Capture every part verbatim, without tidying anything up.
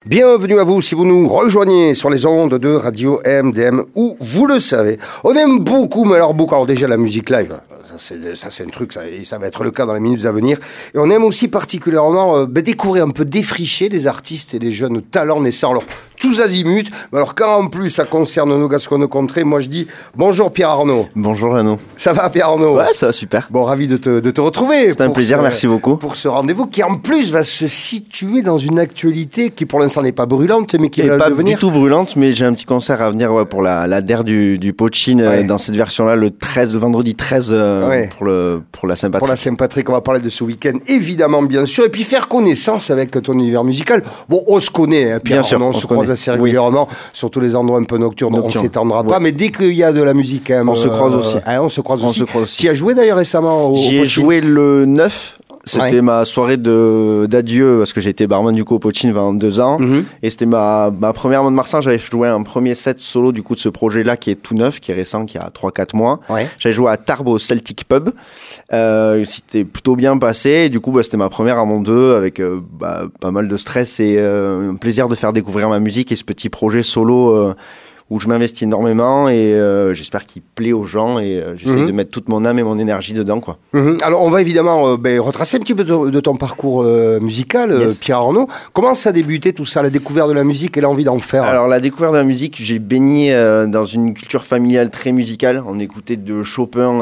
Bienvenue à vous si vous nous rejoignez sur les ondes de Radio M D M où, vous le savez, on aime beaucoup, mais alors beaucoup, alors déjà la musique live, ça c'est, ça, c'est un truc, ça, et ça va être le cas dans les minutes à venir, et on aime aussi particulièrement euh, bah, découvrir un peu, défricher les artistes et les jeunes talents naissants, alors tous azimuts, mais alors quand en plus ça concerne nos Gasconnes contrées, moi je dis bonjour Pierre Arnaud. Bonjour Lano. Ça va Pierre Arnaud? Ouais, ça va super. Bon, ravi de te, de te retrouver. C'est un plaisir, ce, merci beaucoup. Pour ce rendez-vous qui en plus va se situer dans une actualité qui pour l'instant n'est pas brûlante, mais qui Et va pas devenir... du tout brûlante, mais j'ai un petit concert à venir ouais, pour la, la D E R du, du Pochine ouais. euh, dans cette version-là, le treize, le vendredi treize euh, ouais. pour, le, pour la Saint-Patrick. Pour la Saint-Patrick, on va parler de ce week-end, évidemment, bien sûr, et puis faire connaissance avec ton univers musical. Bon, on se connaît, hein, Pierre, bien sûr, on, on, on se, se croise assez régulièrement, oui. Surtout les endroits un peu nocturnes, Nocturne. On ne s'étendra pas, ouais. Mais dès qu'il y a de la musique, hein, on, euh, se croise aussi. Hein, on se croise on aussi. se croise aussi. Tu as joué d'ailleurs récemment au J'y ai joué le neuf. C'était ouais. ma soirée de, d'adieu parce que j'ai été barman du coup au Pochine pendant deux ans mm-hmm. et c'était ma, ma première Mont de Marsan. J'avais joué un premier set solo du coup de ce projet-là qui est tout neuf, qui est récent, qui a trois quatre mois. Ouais. J'avais joué à Tarbes au Celtic Pub. Euh, c'était plutôt bien passé et du coup bah, c'était ma première à Mont deux avec euh, bah, pas mal de stress et euh, un plaisir de faire découvrir ma musique et ce petit projet solo euh, où je m'investis énormément et euh, j'espère qu'il plaît aux gens et euh, j'essaie mmh. de mettre toute mon âme et mon énergie dedans, quoi. Mmh. Alors, on va évidemment euh, ben, retracer un petit peu de, de ton parcours euh, musical, yes. euh, Pierre Arnaud. Comment ça a débuté tout ça, la découverte de la musique et l'envie d'en faire? Alors, la découverte de la musique, j'ai baigné euh, dans une culture familiale très musicale. On écoutait de Chopin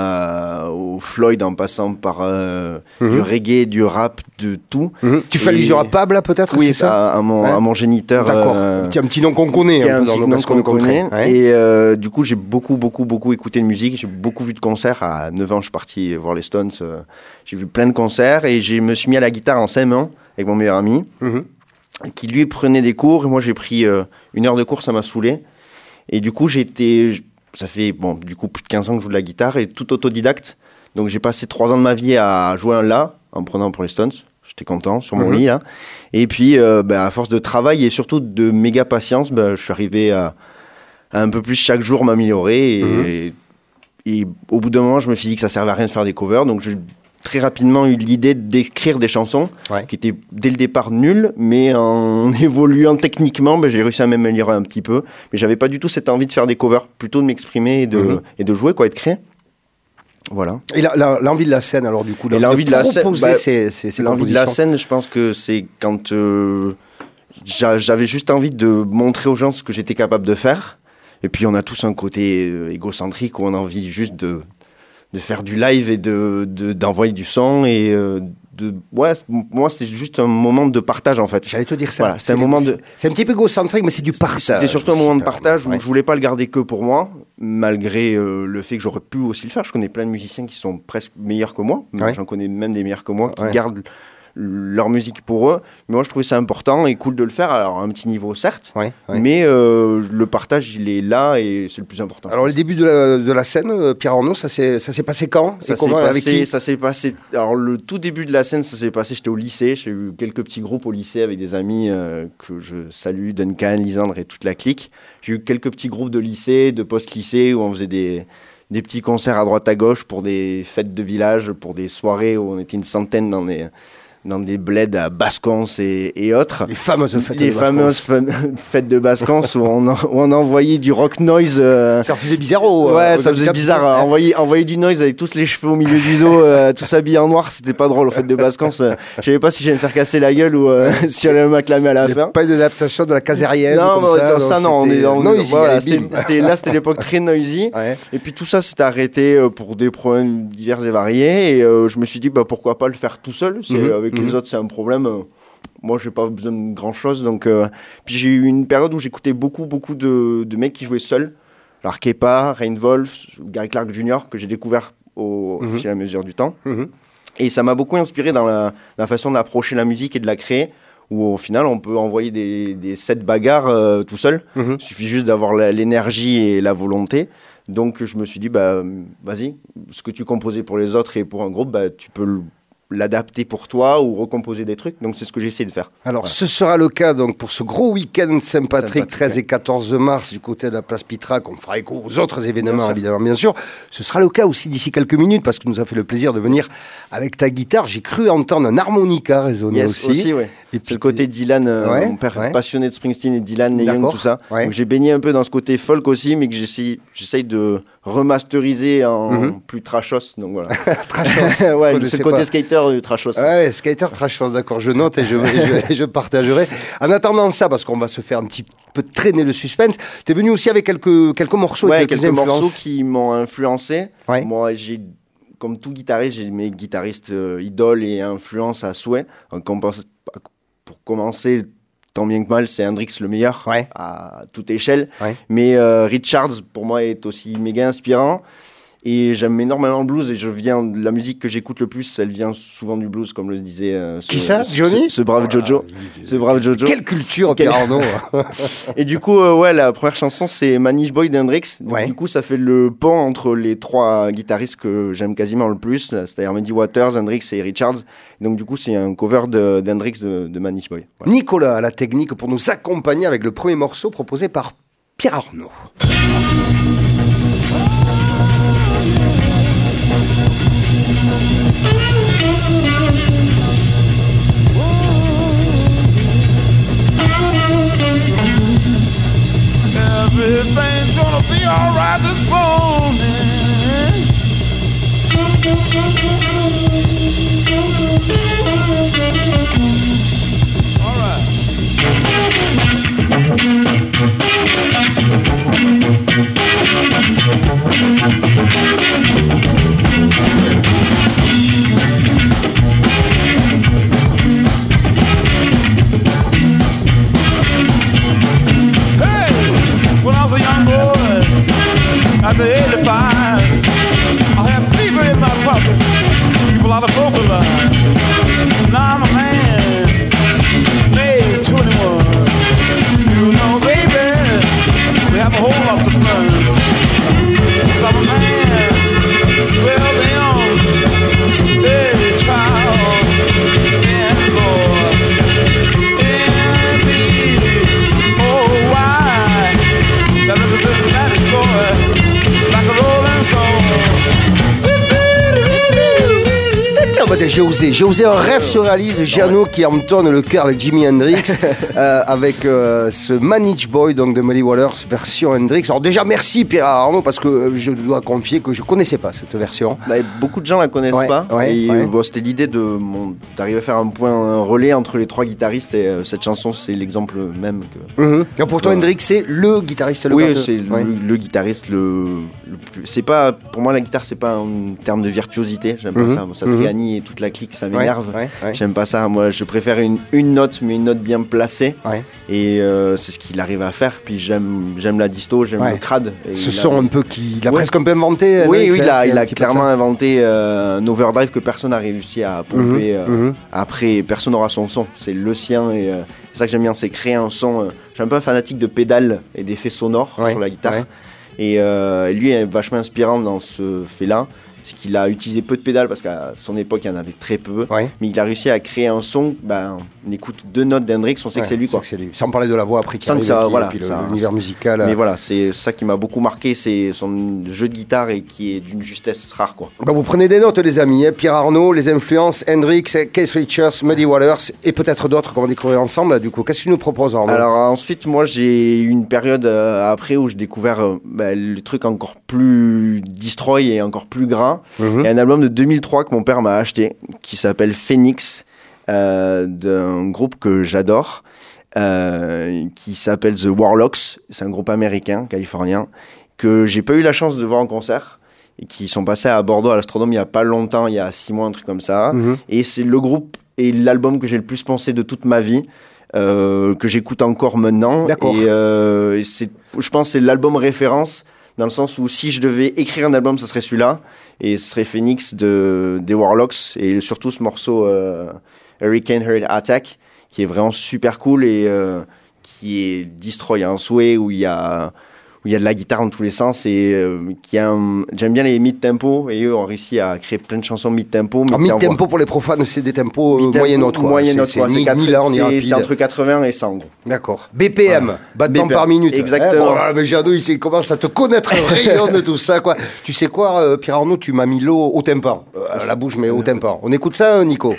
à, au Floyd en passant par euh, mmh. du reggae, du rap, de tout. Mmh. Tu fais allusion à Pab, là, peut-être? Oui, c'est ça à, à, mon, hein? à mon géniteur. D'accord. Euh, un petit nom qu'on connaît. Un, un peu petit dans nom qu'on connaît. Ouais. Et euh, du coup, j'ai beaucoup, beaucoup, beaucoup écouté de musique. J'ai beaucoup vu de concerts. À neuf ans, je suis parti voir les Stones. Euh, j'ai vu plein de concerts et je me suis mis à la guitare en C M un avec mon meilleur ami mmh. qui, lui, prenait des cours. Et moi, j'ai pris euh, une heure de cours, ça m'a saoulé. Et du coup, j'ai été... Ça fait, bon, du coup, plus de quinze ans que je joue de la guitare et tout autodidacte. Donc, j'ai passé trois ans de ma vie à jouer un La en prenant pour les Stones. J'étais content sur mon mmh. lit. Hein. Et puis, euh, bah, à force de travail et surtout de méga patience, bah, je suis arrivé à... un peu plus chaque jour m'améliorer et, mmh. et, et au bout d'un moment je me suis dit que ça servait à rien de faire des covers, donc j'ai très rapidement eu l'idée d'écrire des chansons ouais. qui étaient dès le départ nulles, mais en évoluant techniquement ben, j'ai réussi à m'améliorer un petit peu, mais j'avais pas du tout cette envie de faire des covers, plutôt de m'exprimer et de, mmh. et de jouer, quoi, et de créer. Voilà. Et la, la, l'envie de la scène alors du coup, et l'envie de, de la scène, bah, ces, ces, ces l'envie de la scène, je pense que c'est quand euh, j'avais juste envie de montrer aux gens ce que j'étais capable de faire. Et puis on a tous un côté euh, égocentrique où on a envie juste de, de faire du live et de, de, d'envoyer du son. Et euh, de, ouais, moi c'est juste un moment de partage en fait. J'allais te dire ça. Voilà, c'est, c'est, un moment de... c'est un petit peu égocentrique, mais c'est du partage. C'était surtout un moment de partage où ouais. je voulais pas le garder que pour moi, malgré euh, le fait que j'aurais pu aussi le faire. Je connais plein de musiciens qui sont presque meilleurs que moi. Ouais. J'en connais même des meilleurs que moi qui ouais. gardent leur musique pour eux, mais moi je trouvais ça important et cool de le faire, alors à un petit niveau certes, ouais, ouais. mais euh, le partage il est là et c'est le plus important. Alors le début de la, de la scène, Pierre Arnaud, ça s'est, ça s'est passé quand ça, s'est passé, avec qui ça s'est passé, alors le tout début de la scène ça s'est passé, j'étais au lycée, j'ai eu quelques petits groupes au lycée avec des amis euh, que je salue, Duncan, Lisandre et toute la clique. J'ai eu quelques petits groupes de lycée, de post-lycée où on faisait des... des petits concerts à droite à gauche pour des fêtes de village, pour des soirées où on était une centaine dans des... dans des bleds à Bascons et, et autres. Les fameuses fêtes les de fameuses Bascons. fêtes de Bascons où on, où on envoyait du rock noise. Euh... Ça faisait bizarre. Au, ouais, au ça faisait bizarre. Euh, envoyer, envoyer du noise avec tous les cheveux au milieu du dos, euh, tous habillés en noir, c'était pas drôle aux fêtes de Bascons. Euh, je savais pas si j'allais me faire casser la gueule ou euh, si elle allait m'acclamer à la fin. Pas d'adaptation de la casérienne. Non, comme ça, ça, non, on est, on non, est, ici, voilà, c'était, c'était, là, c'était l'époque très noisy. Ouais. Et puis tout ça s'est arrêté pour des problèmes divers et variés. Et euh, je me suis dit, bah, pourquoi pas le faire tout seul. C'est, mm-hmm. Avec mm-hmm. les autres, c'est un problème. Moi, j'ai pas besoin de grand chose. Donc, euh... puis j'ai eu une période où j'écoutais beaucoup, beaucoup de, de mecs qui jouaient seuls. Alors Kepa, Rain Wolf, Gary Clark junior, que j'ai découvert au, mm-hmm. au fur et à mesure du temps. Mm-hmm. Et ça m'a beaucoup inspiré dans la, la façon d'approcher la musique et de la créer. Où au final, on peut envoyer des, des sets bagarres euh, tout seul. Mm-hmm. Il suffit juste d'avoir la, l'énergie et la volonté. Donc, je me suis dit, bah, vas-y, ce que tu composais pour les autres et pour un groupe, bah, tu peux le l'adapter pour toi ou recomposer des trucs. Donc c'est ce que j'essaie de faire. Alors voilà. Ce sera le cas donc pour ce gros week-end Saint-Patrick, Saint-Patrick treize et quatorze mars du côté de la place Pitrac. On fera écho aux autres événements bien évidemment bien sûr. Ce sera le cas aussi d'ici quelques minutes parce que nous a fait le plaisir de venir avec ta guitare. J'ai cru entendre un harmonica résonner yes, aussi. aussi ouais. Et puis le côté Dylan, euh, ouais, mon père ouais. passionné de Springsteen et Dylan, Neil Young, tout ça. Ouais. Donc j'ai baigné un peu dans ce côté folk aussi, mais que j'essaye, j'essaye de remasteriser en mm-hmm. plus trashos. Donc voilà. Trashos. Ouais, c'est le côté pas. Skater du trashos. Ouais, skater trashos, d'accord. Je note et je, et je, je partagerai. En attendant ça, parce qu'on va se faire un petit peu traîner le suspense, t'es venu aussi avec quelques quelques morceaux, ouais, et quelques, quelques influences. morceaux qui m'ont influencé. Ouais. Moi, j'ai comme tout guitariste, j'ai mes guitaristes euh, idoles et influences à souhait. Donc, on pense, pour commencer, tant bien que mal, c'est Hendrix le meilleur, ouais. à toute échelle. Ouais. Mais euh, Richards, pour moi, est aussi méga inspirant. Et j'aime énormément le blues et je viens la musique que j'écoute le plus, elle vient souvent du blues, comme le disait euh, ce, qui ça, ce, Johnny ce, ce brave voilà, Jojo, ce brave Jojo. Quelle culture, Pierre Arnaud. Et du coup, euh, ouais, la première chanson c'est Manish Boy d'Hendrix. Ouais. Du coup, ça fait le pont entre les trois guitaristes que j'aime quasiment le plus, c'est-à-dire Muddy Waters, Hendrix et Richards. Donc du coup, c'est un cover de, d'Hendrix de, de Manish Boy. Voilà. Nicolas à la technique pour nous accompagner avec le premier morceau proposé par Pierre Arnaud. Everything's gonna be alright this morning. Alright. When I was a young boy, at the age of five, I had fever in my pocket, people out of vocalize. Now I'm a man, made twenty-one. You know, baby, we have a whole lot to learn. So I'm a man, swell beyond, hey, child, and boy, and me, oh, why? That represents Spanish boy, like a rolling stone. Non, bah, j'ai osé, j'ai osé, un rêve se réalise. Jeannot qui entonne le cœur avec Jimi Hendrix, euh, avec euh, ce Manish Boy donc de Muddy Waters version Hendrix. Alors déjà merci Pierre Arnaud parce que je dois confier que je connaissais pas cette version. Bah, beaucoup de gens la connaissent ouais, pas. Ouais, et ouais. Bon, c'était l'idée de mon, d'arriver à faire un point un relais entre les trois guitaristes et euh, cette chanson c'est l'exemple même que. Mm-hmm. Et pour toi ouais. Hendrix c'est le guitariste le oui partenaire. c'est ouais. le, le guitariste le, le plus. C'est pas pour moi la guitare c'est pas un terme de virtuosité. J'aime mm-hmm. pas ça. Bon, Satriani mm-hmm. et toute la clique ça m'énerve. Ouais, ouais, ouais. J'aime pas ça. Moi je préfère une, une note mais une note bien placée. Ouais. Et euh, c'est ce qu'il arrive à faire. Puis j'aime j'aime la disto, j'aime ouais. le crade. Et ce il son a... un peu qui il a ouais. presque un peu inventé. Oui, oui, il a, il a un clairement inventé euh, un overdrive que personne n'a réussi à pomper. Mm-hmm. Euh, mm-hmm. Après, personne n'aura son son. C'est le sien et euh, c'est ça que j'aime bien, c'est créer un son. Euh, je suis un peu un fanatique de pédales et d'effets sonores ouais. sur la guitare. Ouais. Et euh, lui est vachement inspirant dans ce fait-là. C'est qu'il a utilisé peu de pédales parce qu'à son époque il y en avait très peu, ouais. mais il a réussi à créer un son. Ben, on écoute deux notes d'Hendrix, on sait ouais, que c'est lui, quoi. Que c'est lui. Sans parler de la voix après qui Sans arrive, que ça, qui, voilà, et puis ça, le, l'univers musical. Mais voilà, c'est ça qui m'a beaucoup marqué, c'est son jeu de guitare et qui est d'une justesse rare, quoi. Ben, vous prenez des notes les amis, hein. Pierre Arnaud, les influences, Hendrix, Keith Richards, Muddy Waters et peut-être d'autres qu'on va découvrir ensemble. Du coup, qu'est-ce que tu nous proposes Arnaud? Alors ensuite, moi j'ai eu une période euh, après où j'ai découvert euh, ben, le truc encore plus destroy et encore plus gras. Mm-hmm. Et un album de deux mille trois que mon père m'a acheté, qui s'appelle Phoenix, euh, d'un groupe que j'adore, euh, qui s'appelle The Warlocks. C'est un groupe américain, californien, que j'ai pas eu la chance de voir en concert, et qui sont passés à Bordeaux à l'Astrodome il y a pas longtemps, il y a six mois, un truc comme ça. Mm-hmm. Et c'est le groupe et l'album que j'ai le plus pensé de toute ma vie. Euh, que j'écoute encore maintenant. D'accord. Et, euh, et c'est, je pense que c'est l'album référence, dans le sens où si je devais écrire un album, ça serait celui-là, et ce serait Phoenix de, des Warlocks, et surtout ce morceau euh, Hurricane Heart Attack, qui est vraiment super cool, et euh, qui est destroy, un souhait où il y a, où il y a de la guitare dans tous les sens et euh, qui a un... j'aime bien les mid-tempo et eux ont réussi à créer plein de chansons mid-tempo. Alors, mid-tempo pour les profanes, c'est des tempos euh, moyen note, quoi. Moyen note, c'est, quoi. c'est, C'est, ni, ni lent, ni c'est, rapide. c'est entre quatre-vingts et cent. Gros. D'accord. B P M, voilà. Battements B P M, par minute. Exactement. Eh, bon, là, mais Jeannot, il sait, commence à te connaître le rayon de tout ça, quoi. Tu sais quoi, euh, Pierre Arnaud, tu m'as mis l'eau au tympan. Euh, à la bouche, mais au tympan. On écoute ça, Nico?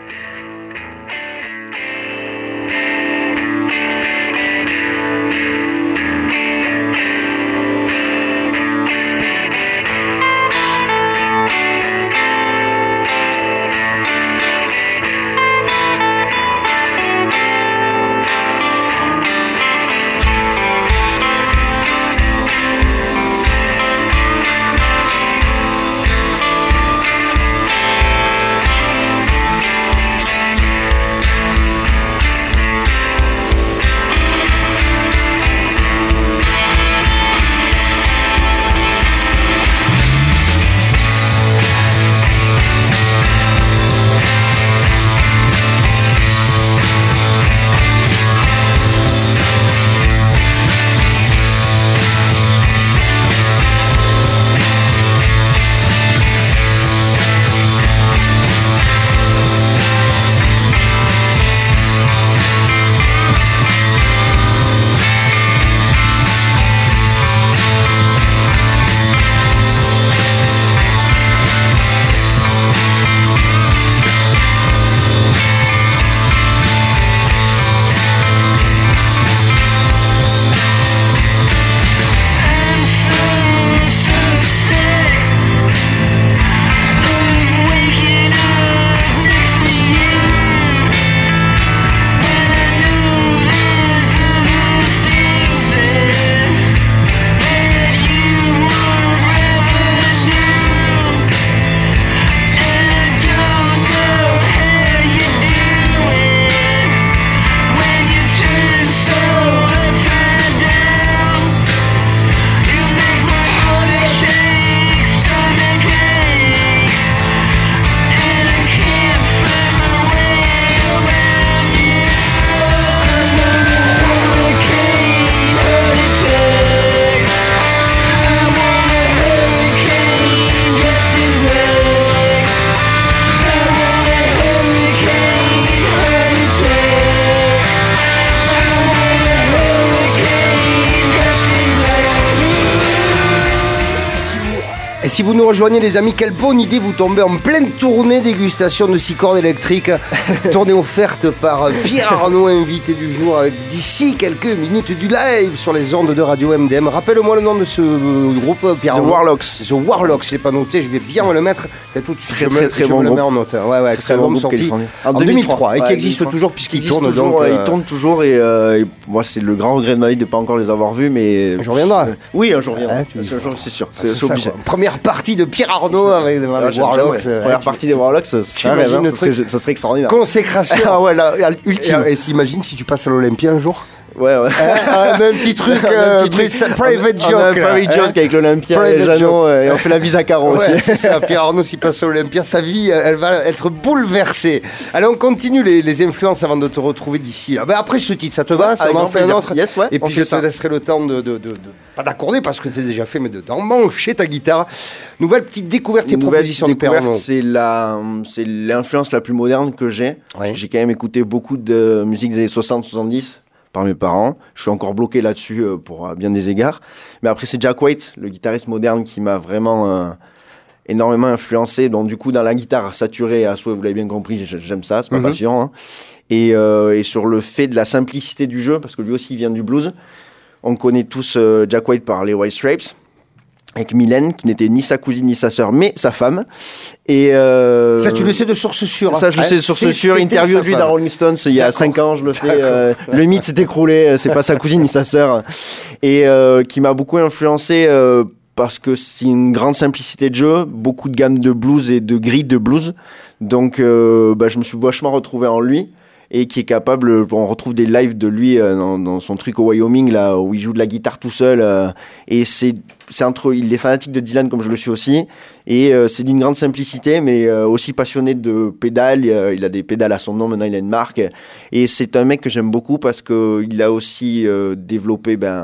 Et si vous nous rejoignez les amis, quelle bonne idée, vous tombez en pleine tournée dégustation de six cordes électriques. Tournée offerte par Pierre Arnaud, invité du jour, avec d'ici quelques minutes du live sur les ondes de Radio M D M. Rappelle-moi le nom de ce groupe, Pierre Arnaud. The Warlocks. The Warlocks, je l'ai pas noté, je vais bien me le mettre. T'as tout de suite, Très, je très, me, très je bon me le groupe. mets en note. Ouais, ouais, Très album bon groupe sorti en, en deux mille trois, et qui ouais, existe deux mille trois. toujours puisqu'il Existe tourne. toujours, donc, euh, euh... il tourne toujours et euh, et moi c'est le grand regret de ma vie de ne pas encore les avoir vus, mais je reviendrai. Euh, oui, un jour reviendrai. Ouais, tu... C'est sûr, ah, c'est, c'est, c'est obligé. Ça, première partie de Pierre Arnaud avec les ah, Warlocks. Euh, Première partie des Warlocks, ça serait, hein, ça, serait, ça serait extraordinaire. Consécration. Ah ouais, là, ultime. Et, et s'imagine si tu passes à l'Olympia un jour. Ouais, ouais. Un, un petit truc, euh, un petit truc private joke. Un private joke avec l'Olympia private et Jeannot, euh, et on fait la bise à Caron ouais, aussi. C'est ça, Pierre Arnaud, s'il passe à l'Olympia, sa vie, elle va être bouleversée. Allez, on continue les, les influences avant de te retrouver d'ici. Là. Ben après ce titre, ça te va? Ça m'en fait un autre. Yes, ouais, et puis je te ça. laisserai le temps de, de, de, de pas d'accorder parce que c'est déjà fait, mais de d'emmancher ta guitare. Nouvelle petite découverte et proposition de Pierre Arnaud. C'est la, c'est l'influence la plus moderne que j'ai. Ouais. J'ai quand même écouté beaucoup de musique des années soixante soixante-dix. Par mes parents. Je suis encore bloqué là-dessus euh, pour euh, bien des égards. Mais après, c'est Jack White, le guitariste moderne, qui m'a vraiment euh, énormément influencé. Donc, du coup, dans la guitare saturée à souhait, vous l'avez bien compris, j'aime ça, c'est ma mm-hmm. passion. Hein. Et, euh, et sur le fait de la simplicité du jeu, parce que lui aussi, il vient du blues. On connaît tous euh, Jack White par les White Stripes, avec Mylène, qui n'était ni sa cousine ni sa sœur, mais sa femme. Et euh, ça, tu le sais de source sûre. Ça, je le sais de source sûre. Interview de lui dans Rolling Stones il y a cinq ans, je le fais. Euh, le mythe s'est écroulé, c'est pas sa cousine ni sa sœur. Et euh, qui m'a beaucoup influencé euh, parce que c'est une grande simplicité de jeu, beaucoup de gammes de blues et de grilles de blues. Donc, euh, bah, je me suis vachement retrouvé en lui. Et qui est capable, on retrouve des lives de lui euh, dans, dans son truc au Wyoming là où il joue de la guitare tout seul euh, et c'est c'est entre il est fanatique de Dylan comme je le suis aussi et euh, c'est d'une grande simplicité mais euh, aussi passionné de pédales, euh, il a des pédales à son nom, maintenant il a une marque et c'est un mec que j'aime beaucoup parce que il a aussi euh, développé ben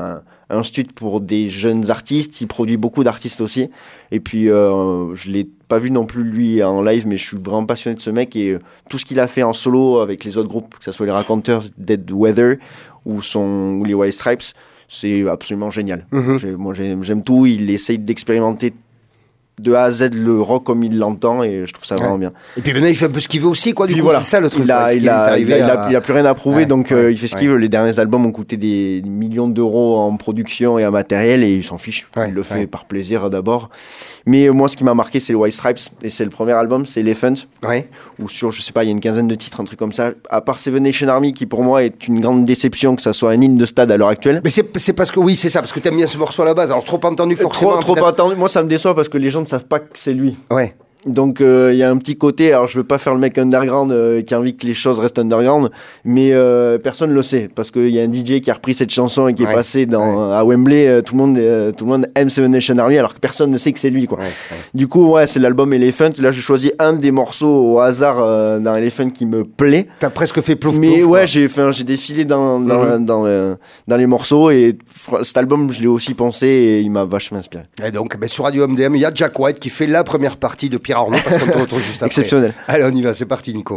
un studio pour des jeunes artistes. Il produit beaucoup d'artistes aussi. Et puis, euh, je l'ai pas vu non plus lui en live, mais je suis vraiment passionné de ce mec. Et euh, tout ce qu'il a fait en solo avec les autres groupes, que ce soit les Raconteurs, Dead Weather ou, son, ou les White Stripes, c'est absolument génial. Mm-hmm. J'ai, moi, j'aime, j'aime tout. Il essaye d'expérimenter de A à Z le rock comme il l'entend et je trouve ça vraiment ouais. bien. Et puis maintenant il fait un peu ce qu'il veut aussi quoi, du puis coup voilà. C'est ça le truc. Il a, il a, il a, il a, il a plus rien à prouver ouais, donc ouais, euh, il fait ce ouais. qu'il veut. Les derniers albums ont coûté des millions d'euros en production et en matériel et il s'en fiche. Ouais, il le fait ouais. par plaisir d'abord. Mais moi ce qui m'a marqué c'est le White Stripes et c'est le premier album, c'est Elephant. Ouais. Où sur je sais pas il y a une quinzaine de titres, un truc comme ça. À part Seven Nation Army qui pour moi est une grande déception que ça soit un hymne de stade à l'heure actuelle. Mais c'est, c'est parce que oui c'est ça parce que t'aimes bien ce morceau à la base. Alors trop entendu forcément. Trop, trop entendu. Moi ça me déçoit parce que les gens ne savent pas que c'est lui. Ouais. Donc il euh, y a un petit côté, alors je veux pas faire le mec underground euh, qui a envie que les choses restent underground, mais euh, personne le sait parce qu'il y a un D J qui a repris cette chanson et qui ouais. est passé dans, ouais. à Wembley, euh, tout le monde euh, tout le monde aime Seven Nation Army alors que personne ne sait que c'est lui quoi. Ouais, ouais. Du coup ouais c'est l'album Elephant. Là j'ai choisi un des morceaux au hasard euh, d'un Elephant qui me plaît. T'as presque fait plouf mais plouf. Mais ouais j'ai fait j'ai défilé dans dans, mm-hmm. dans, dans, euh, dans les morceaux et cet album je l'ai aussi pensé et il m'a vachement inspiré. Et donc ben, sur Radio M D M il y a Jack White qui fait la première partie de Pierre Arnaud parce qu'on te retrouve juste après. Exceptionnel. Allez, on y va, c'est parti, Nico.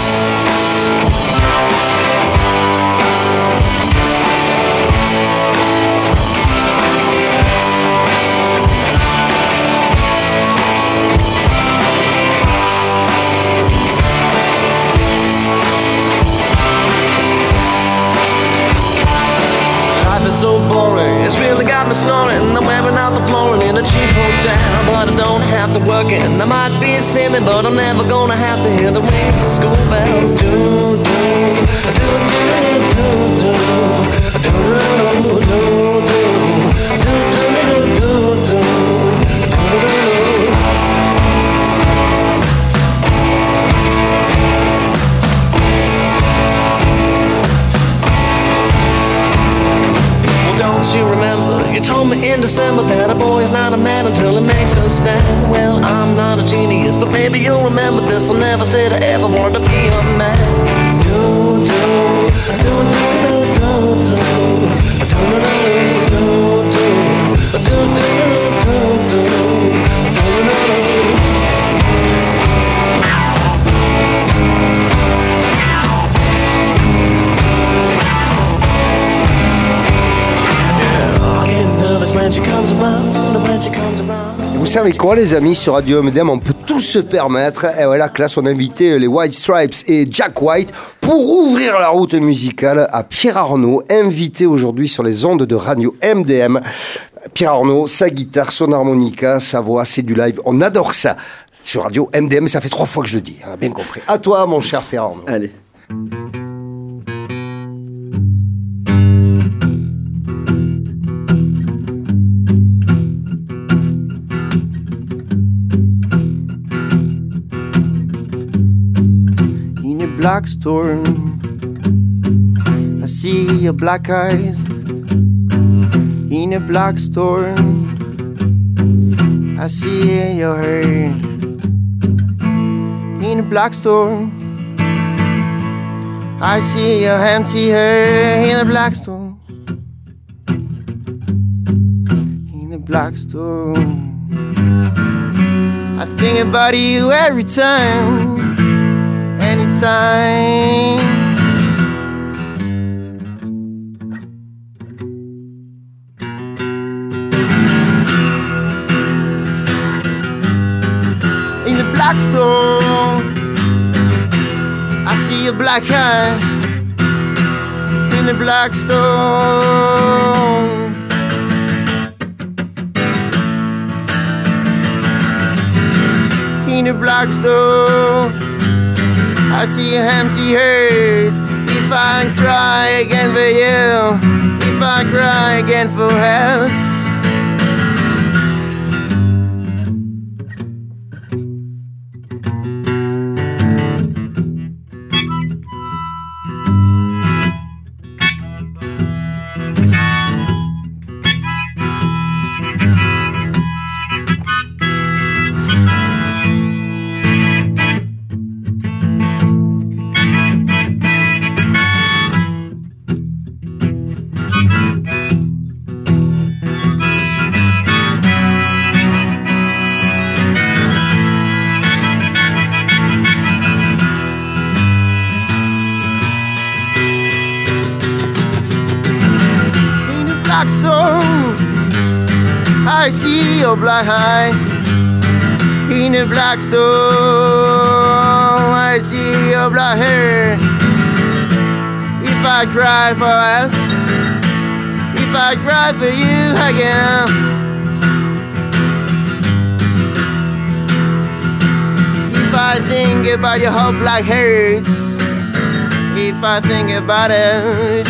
So boring, it's really got me snoring. I'm wearing out the flooring in a cheap hotel, but I don't have to work it. I might be silly, but I'm never gonna have to hear the wings of school bells. Do do do do do do do do do you remember, you told me in December that a boy is not a man until he makes a stand. Well, I'm not a genius, but maybe you'll remember this. I never said I ever wanted to be a man. Do, do, do, do, do, do, do, do, do, do, do, do, do, do. Vous savez quoi les amis, sur Radio M D M on peut tout se permettre. Et voilà que là on a invité les White Stripes et Jack White pour ouvrir la route musicale à Pierre Arnaud, invité aujourd'hui sur les ondes de Radio M D M. Pierre Arnaud, sa guitare, son harmonica, sa voix, c'est du live, on adore ça. Sur Radio M D M, ça fait trois fois que je le dis, hein, bien compris. À toi mon cher Pierre Arnaud. Allez. Black storm, I see your black eyes in a black storm. I see your hair in a black storm. I see your empty hair in a black storm. In a black storm. I think about you every time. Anytime. In the black storm, I see a black eye. In the black storm. In the black storm, I see your empty hurt. If I cry again for you, if I cry again for else. black soul. I see your black eye in a black soul. I see your black hair. If I cry for us, if I cry for you again, if I think about your whole black hurts, if I think about it.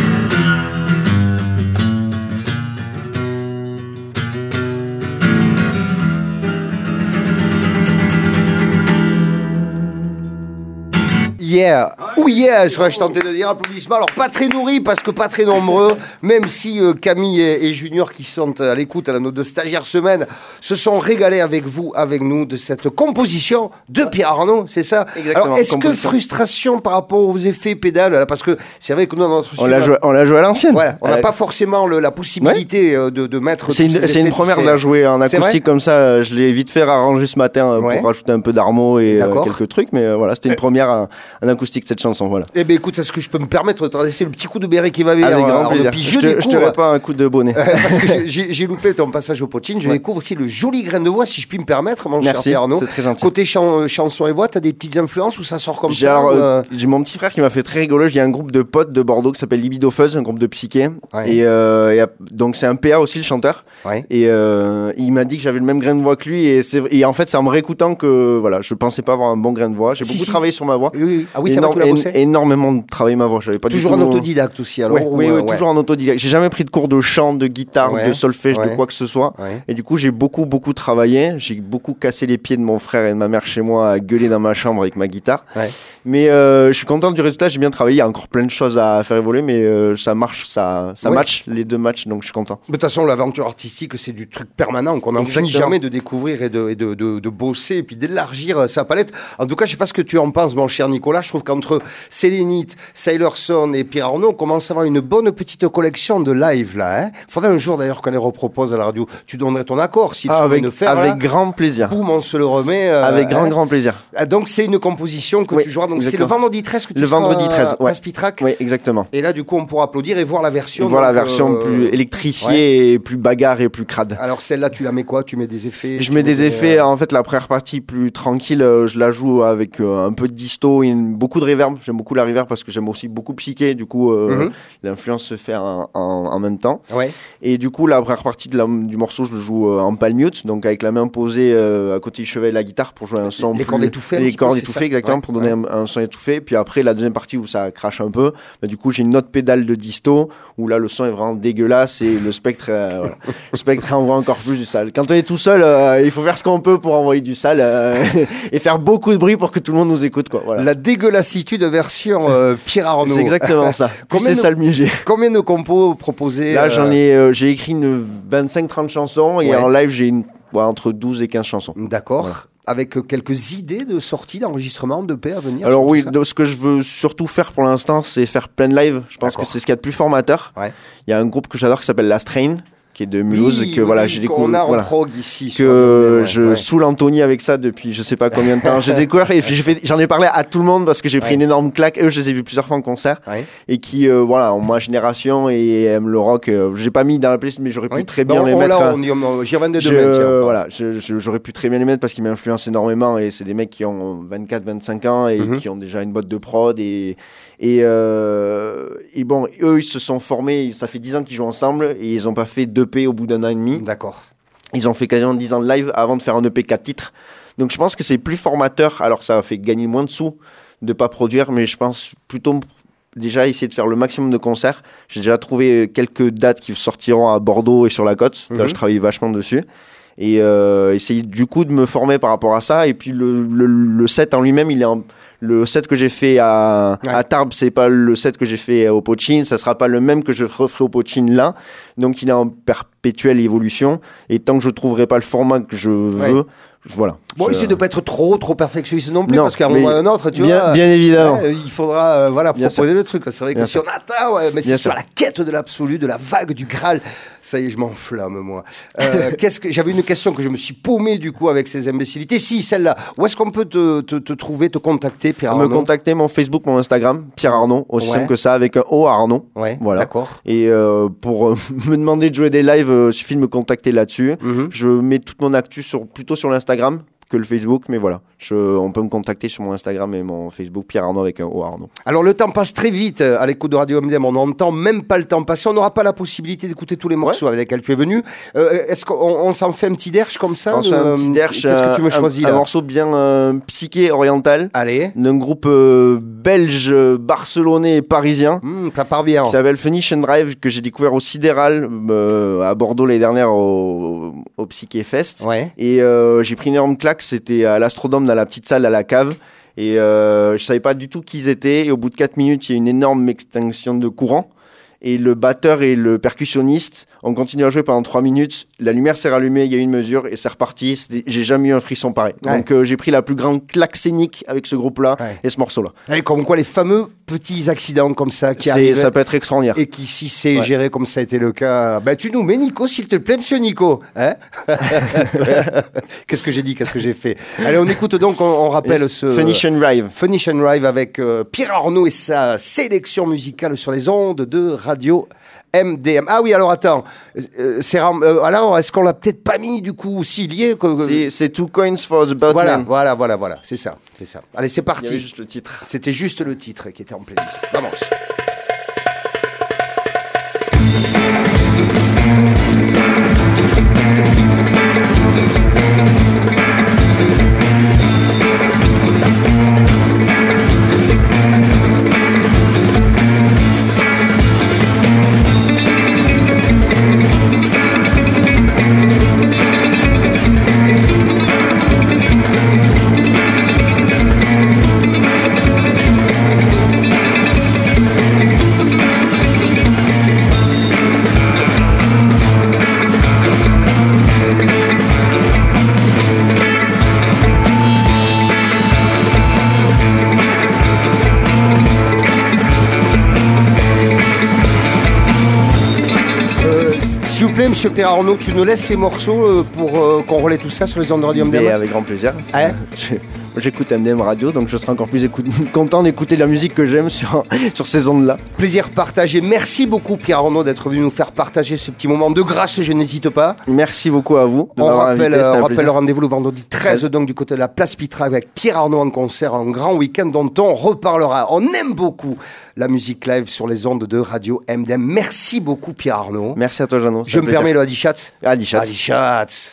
Yeah, ou yeah, serais-je tenté de dire. Applaudissements. Alors, pas très nourris parce que pas très nombreux, même si euh, Camille et, et Junior, qui sont à l'écoute à la note de stagiaire semaine, se sont régalés avec vous, avec nous, de cette composition de Pierre Arnaud, c'est ça? Exactement. Alors, est-ce que frustration par rapport aux effets pédales, là, parce que c'est vrai que nous, dans notre on l'a joué, on l'a joué à l'ancienne. Voilà, on n'a euh, pas forcément le, la possibilité ouais. de, de mettre. C'est une, c'est une première de la jouer en acoustique comme ça. Je l'ai vite fait arranger ce matin ouais. pour rajouter un peu d'armo et euh, quelques trucs, mais euh, voilà, c'était une première en, en acoustique cette chanson. Voilà. Eh bien, écoute, est-ce que je peux me permettre de t'adresser le petit coup de béret qui va bien? Avec grand plaisir. Je, je, te, je te pas un coup de bonnet. Parce que j'ai, j'ai loupé ton passage au Pochine. Je ouais. découvre aussi le joli grain de voix, si je puis me permettre, mon Merci, cher Pierre Arnaud. C'est très gentil. Côté chan, chanson et voix, t'as des petites influences ou ça sort comme j'ai ça alors, ou euh... J'ai mon petit frère qui m'a fait très rigoler. J'ai un groupe de potes de Bordeaux qui s'appelle Libido Fuzz, un groupe de psyché. Ouais. Et, euh, et donc, c'est un P A aussi, le chanteur. Ouais. Et euh, il m'a dit que j'avais le même grain de voix que lui. Et, c'est, et en fait, c'est en me réécoutant que voilà, je pensais pas avoir un bon grain de voix. J'ai si, beaucoup si. travaillé sur ma voix. Oui, oui. Ah oui, c'est vrai, tu l'as énormément travaillé ma voix. J'avais pas toujours du tout... en autodidacte aussi, alors. Ouais, oui, ouais, ouais. toujours en autodidacte. J'ai jamais pris de cours de chant, de guitare, ouais. de solfège, ouais. de quoi que ce soit. Ouais. Et du coup, j'ai beaucoup, beaucoup travaillé. J'ai beaucoup cassé les pieds de mon frère et de ma mère chez moi à gueuler dans ma chambre avec ma guitare. Ouais. Mais euh, je suis content du résultat. J'ai bien travaillé. Il y a encore plein de choses à faire évoluer, mais euh, ça marche, ça, ça ouais. match les deux matchs, donc je suis content. De toute façon, l'aventure artistique, c'est du truc permanent qu'on n'en finit jamais de découvrir et de, et de, de, de bosser et puis d'élargir sa palette. En tout cas, je sais pas ce que tu en penses, mon cher Nicolas. Je trouve qu'entre Sélénite, Sailor Son et Pierre Arnaud, on commence à avoir une bonne petite collection de live là. Hein. Faudrait un jour d'ailleurs qu'on les repropose à la radio. Tu donnerais ton accord si ah, tu avec, veux le faire. Avec là. grand plaisir. Boum, on se le remet. Euh, avec grand, hein. grand plaisir. Ah, donc c'est une composition que oui, tu joueras. Donc exactement. c'est le vendredi treize que tu le seras vendredi treize, ouais. à Spitrac. Oui, exactement. Et là, du coup, on pourra applaudir et voir la version. Et voir donc, la version euh, plus électrifiée ouais. et plus bagarre et plus crade. Alors celle-là, tu la mets quoi? Tu mets des effets? Je mets des mets effets. Des... En fait, la première partie plus tranquille, euh, je la joue avec euh, un peu de disto et une, beaucoup de reverb. J'aime beaucoup la reverb parce que j'aime aussi beaucoup psyché. Du coup, euh, mm-hmm. l'influence se fait en, en, en même temps. Ouais. Et du coup, la première partie de la, du morceau, je le joue euh, en palm mute, donc avec la main posée euh, à côté du chevet et la guitare pour jouer un son. Les plus, cordes étouffées. Les cordes étouffées, exactement, ouais. pour donner ouais. un, un son étouffé. Puis après, la deuxième partie où ça crache un peu, bah, du coup, j'ai une autre pédale de disto où là, le son est vraiment dégueulasse et le spectre, euh, voilà. le spectre envoie encore plus du sale. Quand on est tout seul, euh, il faut faire ce qu'on peut pour envoyer du sale euh, et faire beaucoup de bruit pour que tout le monde nous écoute, quoi. Voilà. La dégueulassitude version euh, Pierre Arnaud. C'est exactement ça. C'est ça le mieux j'ai. Combien de compos proposés? Là, j'en ai, euh, j'ai écrit une vingt-cinq trente chansons et ouais. en live, j'ai une, ouais, entre douze et quinze chansons. D'accord. Ouais. Avec quelques idées de sortie, d'enregistrement, de paix à venir? Alors oui, ce que je veux surtout faire pour l'instant, c'est faire plein de live. Je pense D'accord. que c'est ce qu'il y a de plus formateur. Ouais. Il y a un groupe que j'adore qui s'appelle La Strain, qui est de Mulhouse, oui, que oui, voilà, j'ai découvert. On a en voilà, prog ici. Que ouais, je ouais. saoule Anthony avec ça depuis je sais pas combien de temps. J'ai découvert et j'ai fait, j'en ai parlé à tout le monde parce que j'ai pris ouais. une énorme claque. Eux, je les ai vus plusieurs fois en concert ouais. et qui, euh, voilà, ont ma génération et aiment le rock. Euh, j'ai pas mis dans la playlist, mais j'aurais pu ouais. très bien bon, les on mettre. Là, on, on, j'y reviens de je, demain. Tiens, voilà, je, je, j'aurais pu très bien les mettre parce qu'ils m'influencent énormément et c'est des mecs qui ont vingt-quatre vingt-cinq ans et mm-hmm. qui ont déjà une boîte de prod et Et, euh, et bon, eux, ils se sont formés, ça fait dix ans qu'ils jouent ensemble et ils n'ont pas fait d'E P au bout d'un an et demi. D'accord. Ils ont fait quasiment dix ans de live avant de faire un E P quatre titres. Donc je pense que c'est plus formateur, alors ça a fait gagner moins de sous de ne pas produire, mais je pense plutôt déjà essayer de faire le maximum de concerts. J'ai déjà trouvé quelques dates qui sortiront à Bordeaux et sur la côte. Mm-hmm. Là, je travaille vachement dessus. Et euh, essayer du coup de me former par rapport à ça. Et puis le, le, le set en lui-même, il est en... Le set que j'ai fait à, ouais. à Tarbes, c'est pas le set que j'ai fait au Pochine, ça sera pas le même que je referai au Pochine là. Donc il est en perpétuelle évolution. Et tant que je trouverai pas le format que je veux, ouais. voilà. Bon, Je- essaie de pas être trop, trop perfectionniste non plus, Non, parce qu'à un mais moment ou à un autre, tu bien- vois. bien évidemment. ouais, il faudra, euh, voilà, Bien proposer le truc. C'est vrai que Bien si sûr. on atteint, ouais, mais si Bien sur sûr. la quête de l'absolu, de la vague, du Graal, ça y est, je m'enflamme, moi. Euh, qu'est-ce que, j'avais une question que je me suis paumé, du coup, avec ces imbécilités. Si, celle-là. Où est-ce qu'on peut te, te, te trouver, te contacter, Pierre me Arnaud? contacter, mon Facebook, mon Instagram, Pierre Arnaud, aussi Ouais. simple que ça, avec un O Arnaud. Ouais, Voilà. d'accord. Et euh, pour euh, me demander de jouer des lives, euh, suffit de me contacter là-dessus. Mhm. Je mets toute mon actu sur, plutôt sur l'Instagram que le Facebook, mais voilà. Je, on peut me contacter sur mon Instagram et mon Facebook, Pierre Arnaud avec un O Arnaud. Alors, le temps passe très vite euh, à l'écoute de Radio M D M. On n'entend même pas le temps passer. On n'aura pas la possibilité d'écouter tous les morceaux avec lesquels tu es venu. Euh, est-ce qu'on on s'en fait un petit derche comme ça? On se fait un euh, petit derche, Qu'est-ce que tu me un- choisis un, là? morceau bien euh, psyché oriental Allez. d'un groupe euh, belge, euh, barcelonais et parisien. Hum, ça part bien. Qui s'appelle Finish and Drive, que j'ai découvert au Sidéral euh, à Bordeaux l'année dernière au, au Psyché Fest. Ouais. Et euh, j'ai pris une énorme claque, c'était à l'Astrodome, dans la petite salle à la cave. Et euh, je savais pas du tout qui ils étaient. Et au bout de quatre minutes, il y a une énorme extinction de courant. Et le batteur et le percussionniste ont continué à jouer pendant trois minutes. La lumière s'est rallumée, il y a eu une mesure et c'est reparti. C'était- J'ai jamais eu un frisson pareil. Ouais. Donc euh, j'ai pris la plus grande claque scénique avec ce groupe-là Ouais. et ce morceau-là. Et comme quoi, les fameux petits accidents comme ça qui C'est- arrivent. Ça peut être extraordinaire. Et qui, si c'est Ouais. géré comme ça a été le cas, ben tu nous mets Nico, s'il te plaît, monsieur Nico. Hein Qu'est-ce que j'ai dit, qu'est-ce que j'ai fait? Allez, on écoute donc, on, on rappelle Et ce... Finish and Drive. Finish and Drive avec euh, Pierre Arnaud et sa sélection musicale sur les ondes de Radio M D M. Ah oui, alors attends, euh, c'est ram- euh, alors est-ce qu'on l'a peut-être pas mis du coup aussi lié que- que- C'est- C'est Two Coins for the Boatman. Voilà, voilà, voilà, voilà, c'est ça, c'est ça. Allez, c'est Il y avait parti. juste le titre. C'était juste le titre qui était en playlist. Vamos. S'il vous plaît, monsieur Pierre Arnaud, tu nous laisses ces morceaux euh, pour euh, qu'on relaie tout ça sur les ondes de Radio M D M. Et avec grand plaisir. Ouais. Je- moi, J'écoute M D M Radio, donc je serai encore plus écoute- content d'écouter la musique que j'aime sur, sur ces ondes-là. Plaisir partagé. Merci beaucoup Pierre Arnaud d'être venu nous faire partager ce petit moment de grâce, je n'hésite pas. Merci beaucoup à vous de On m'avoir rappelle, invité, c'était euh, un on rappelle plaisir. le rendez-vous le vendredi treize, treize. donc du côté de la place Pitra avec Pierre Arnaud en concert, un grand week-end dont on reparlera. On aime beaucoup la musique live sur les ondes de Radio M D M. Merci beaucoup Pierre Arnaud. Merci à toi, Jeannot. Je me permets le Adichat. Adichat. Adichat.